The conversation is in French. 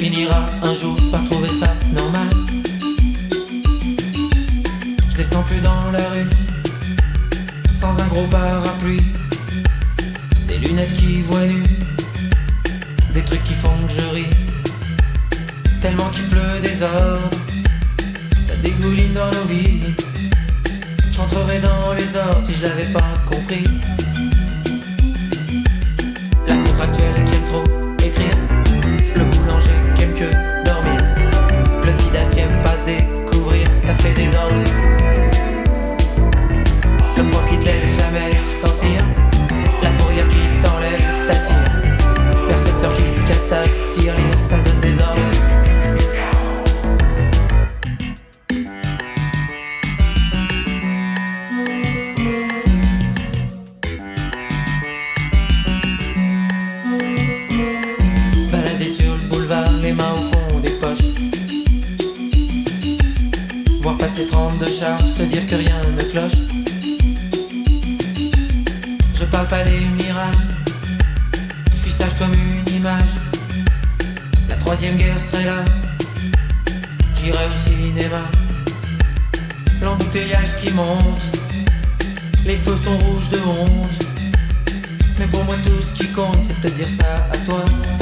finira un jour par trouver ça normal. Je descends plus dans la rue sans un gros parapluie, des lunettes qui voient nu, des trucs qui font que je ris, tellement qu'il pleut désordre, ça dégouline dans nos vies. J'entrerai dans les ordres si je l'avais pas compris. La contractuelle qui aime trop écrire, le boulanger qui aime que dormir, le bidas qui aime pas se découvrir, ça fait des ordres. Le prof qui te laisse jamais sortir, la fourrière qui t'enlève ta tire, percepteur qui te casse ta tirelire, ça donne des ordres. Se balader sur le boulevard, les mains au fond des poches, voir passer 32 chars, se dire que rien ne cloche. Je parle pas des mirages, je suis sage comme une image. La troisième guerre serait là, j'irai au cinéma. L'embouteillage qui monte, les feux sont rouges de honte, mais pour moi tout ce qui compte c'est de te dire ça à toi.